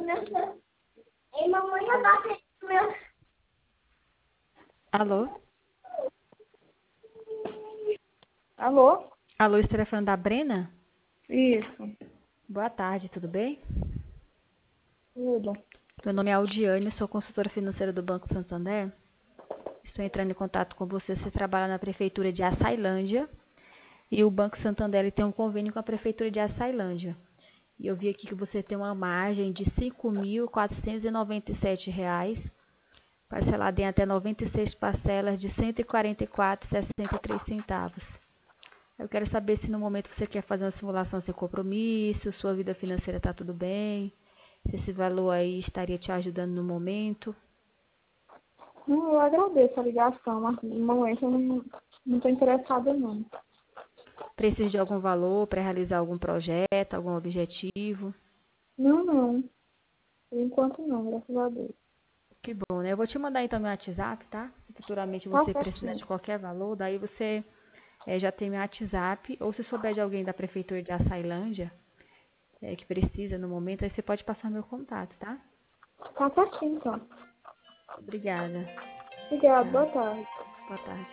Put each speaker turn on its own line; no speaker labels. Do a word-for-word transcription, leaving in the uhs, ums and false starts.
Ei, mamãe, eu tava meu...
Alô?
Alô?
Alô, esse telefone da Brena?
Isso.
Boa tarde, tudo bem?
Tudo.
Meu nome é Aldiane, sou consultora financeira do Banco Santander. Estou entrando em contato com você. Você trabalha na Prefeitura de Açailândia e o Banco Santander ele tem um convênio com a Prefeitura de Açailândia. E eu vi aqui que você tem uma margem de cinco mil quatrocentos e noventa e sete reais, parcelada em até noventa e seis parcelas de cento e quarenta e quatro reais e sessenta e três centavos. Eu quero saber se no momento você quer fazer uma simulação sem compromisso, sua vida financeira está tudo bem, se esse valor aí estaria te ajudando no momento.
Hum, eu agradeço a ligação, mas no momento eu não não tô interessada não.
Precisa de algum valor para realizar algum projeto, algum objetivo?
Não, não. Por enquanto não, graças a Deus.
Que bom, né? Eu vou te mandar então meu WhatsApp, tá? Se futuramente
Tá
você precisar de
certinho.
qualquer valor, daí você eh, já tem meu WhatsApp, ou se souber de alguém da Prefeitura de Açailândia, eh, que precisa no momento, aí você pode passar meu contato, tá?
Tá certinho, então.
Obrigada.
Obrigada,
Tchau.
boa tarde.
Boa tarde.